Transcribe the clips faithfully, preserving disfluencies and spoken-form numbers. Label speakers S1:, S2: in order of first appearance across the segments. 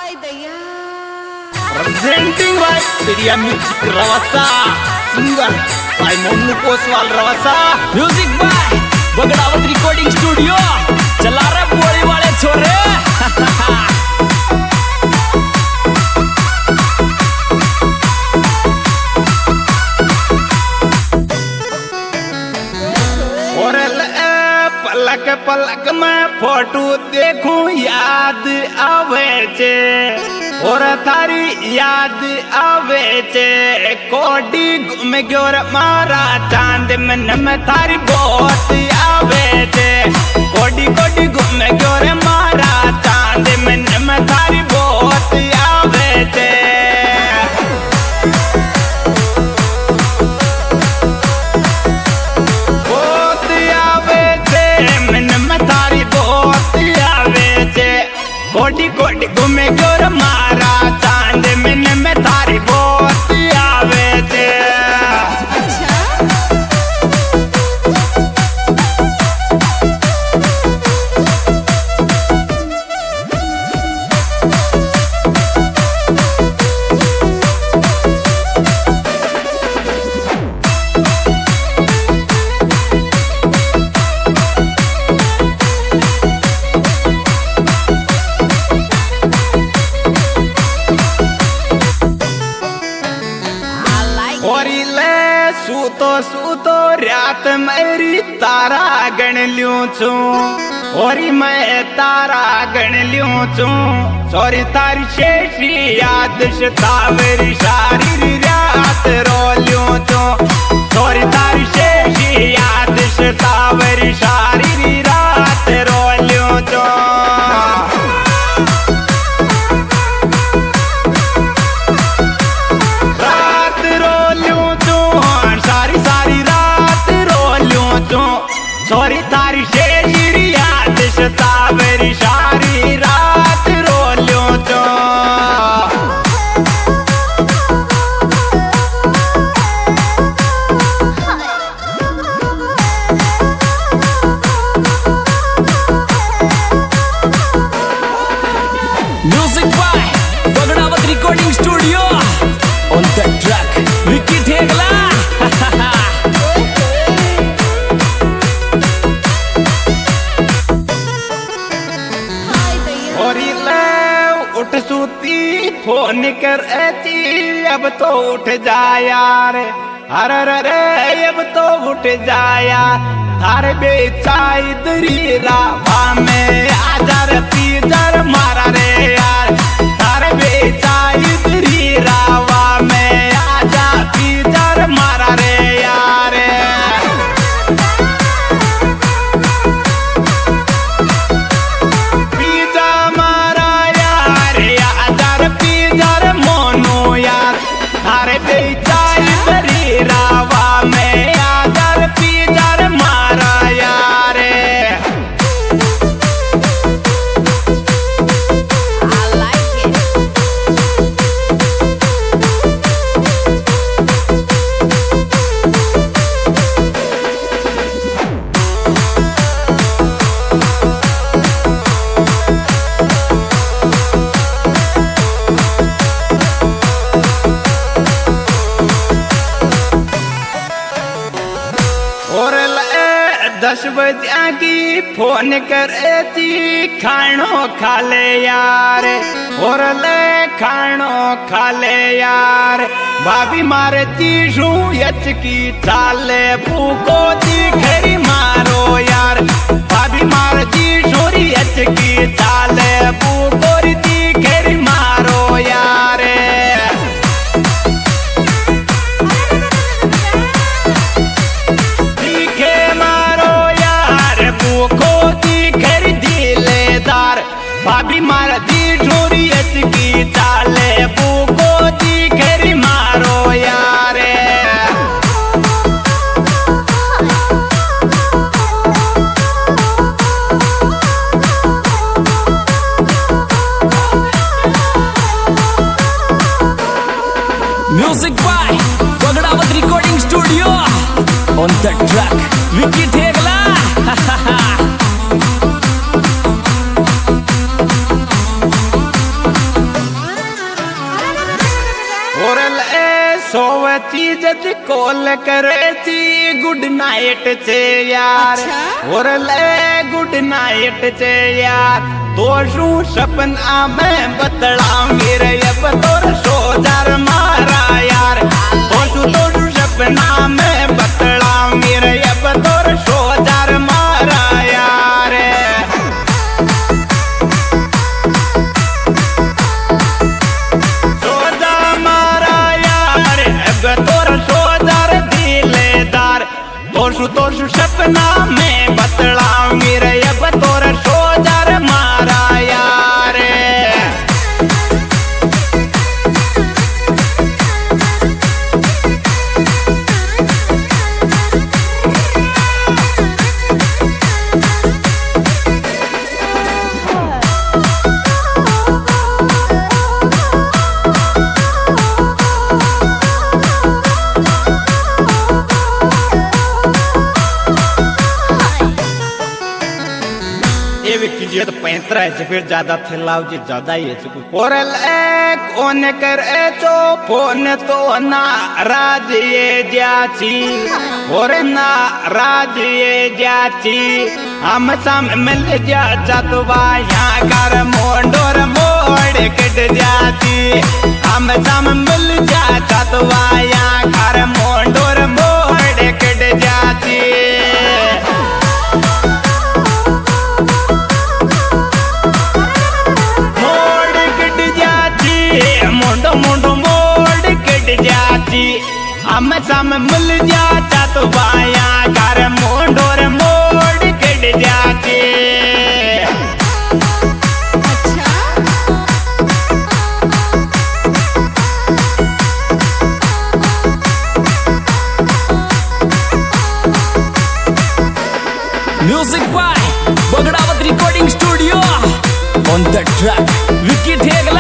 S1: Presenting by Surya Music Rawasa, singer by Monu Koswal Rawasa,
S2: music by Bagdawat Recording Studio. चला रहे बोली वाले छोरे
S1: और पलक पलक में फोटो देखूं याद आवे छे और थारी याद आवे छे कोडी घूम गयो रे मारा चांद मन में थारी बहुत आवे छे कोडी कोडी घूम गयो रे मारा चांद मन में थारी बहुत आवे छे बहुत आवे छे मन में थारी बहुत आवे छे कोडी कोडी घूम गयो रे मारा चांद मन में थारी बहुत आवे छे सूतो सूतो रात मेरी तारा गण लियो छू औरी मैं तारा गण लियो छू सॉरी तारी शेषी याद शतावरी सारी रात रो लियो छू सॉरी तारी शेषी याद शतावरी सारी रात रो लियो छू सॉरी तारी शेषी याद शतावरी सारी रात रो लियो छो
S2: music by Bagdawat Recording Studio. On the track Vicky Thegla उठ सूती फोन कर ऐसी अब तो उठ जा यार अरे रे अब तो उठ जा यार थारे बेचाई दरी रावा में आजार तीजर मारा रे यार थारे बेचाई दरी रावा में आजा तीजर मारा रे यार दस बजे की फोन कर ऐसी खानो खा ले यार और ले खानो खा ले यार भाभी मारे तीसू यच की चाले फूको दिखरी मारो यार भाभी मारे तीसू यच की चाले फूको दिखरी मारो यार भाभी मारा दी छोरी की चाले बुको दी खरी मारो यार music by Bagdawat Recording Studio. On the track Vicky Thegla जद कॉल करे थी गुड नाइट से यार और ले गुड नाइट से यार तो शू सपना में बतला मेरे अब तोर सोजार मारा यार तो शू तो शू सपना में बतला मेरे अब तोर सोजार मारा यार सोजार मारा यार अब तोर सोजार दिलेदार तो शू तो शू सपना में बतला मेरे अब तोर सोजार मारा यार तो पैंतरा है फिर ज्यादा थेलाव जी ज्यादा ही है और कौन करे तो फोन तो ना राज ये जाची और ना राज ये जाची हम सम मिल जा चतुबा यहाँ कर मोंडोर मोड़ कट जाती हम सम मिल जा चतुबा यहाँ कर मोंडोर मोड़ कट जाती मोंडो मोंडो मोड़ कट जाती हम सम मिल जाता तो बाया कर मोंडोर मोड़ कट जाती
S3: music by Bagdawat recording studio on the track Vicky Thegla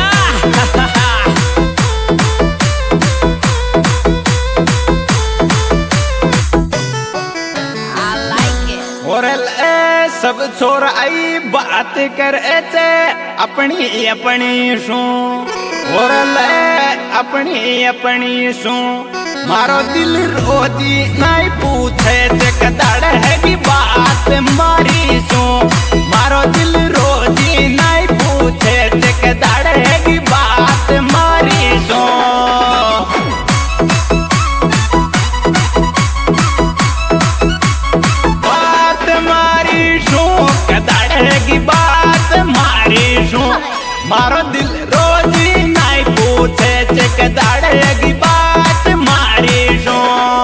S2: और सब छोर आई बात कर अपनी अपनी सू और अपनी अपनी सू मारो दिल रोजी नहीं पूछे कदड़ है की बात मारी सू मारो दिल रोजी नहीं पूछे कदड़ है की बात मारी सू की बात मारी शू मारो दिल रोजी नहीं पूछे चकदाड़े की बात मारी शू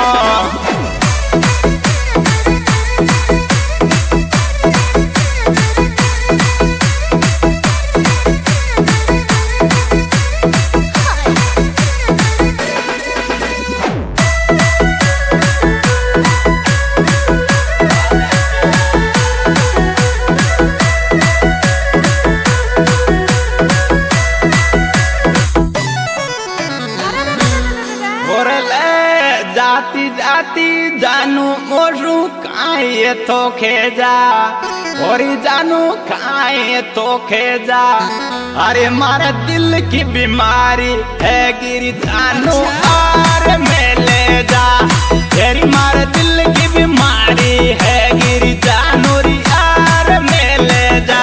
S2: जाती जाती जानू मोरू काए तो खेजा और जानू काए तो खेजा अरे मारा दिल की बीमारी है गिरी जानू आर में ले जा तेरी मारा दिल की बीमारी है गिरी जानू री आर में ले जा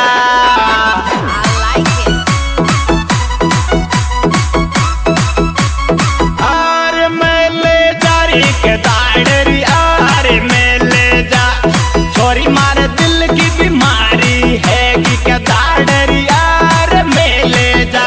S2: दाड़री आर में ले जा छोरी मार दिल की बीमारी है कि क्या दाड़री आर में ले जा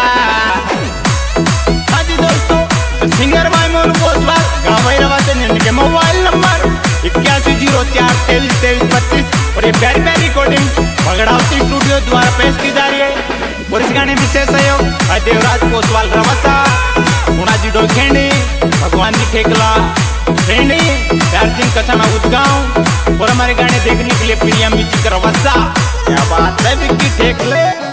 S2: हाँ जी दोस्तों सिंगर भाई मोनू पोस्टवाल गाँव भैरवा से इनके मोबाइल नंबर इक्यासी जीरो चार तेईस तेईस पच्चीस और ये प्यारी प्यारी रिकॉर्डिंग बगड़ावती स्टूडियो द्वारा पेश की जा रही है और इस गाने विशेष सहयोग देवराज पोस्टवाल रवसा मुनाजी डोखेंडी भगवान जी ठेकला फ्रेंडी प्यार सिंह कसाना उदगांव और हमारे गाने देखने के लिए प्रिया म्यूजिक रवसा क्या बात है विक्की ठेकले।